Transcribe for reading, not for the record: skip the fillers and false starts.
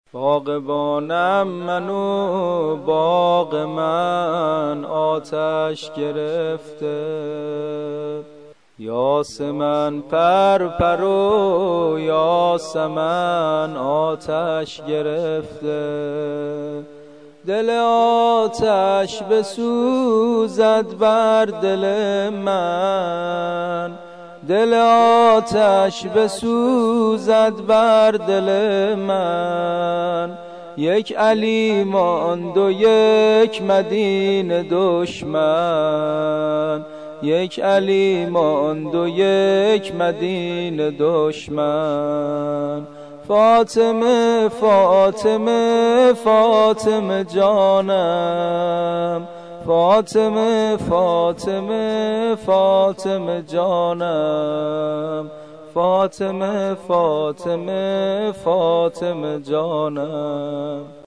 باغبانم من و باغ من آتش گرفته، یاسمن پر و یاسمن آتش گرفته. دل آتش بسوزد بر دل من، دل آتش بسوزد بر دل من. یک علی ماند و یک مدینه دشمن، یک علی ماند و یک مدینه دشمن. فاطمه فاطمه فاطمه جانم، فاطمه فاطمه فاطمه جانم، فاطمه فاطمه فاطمه جانم.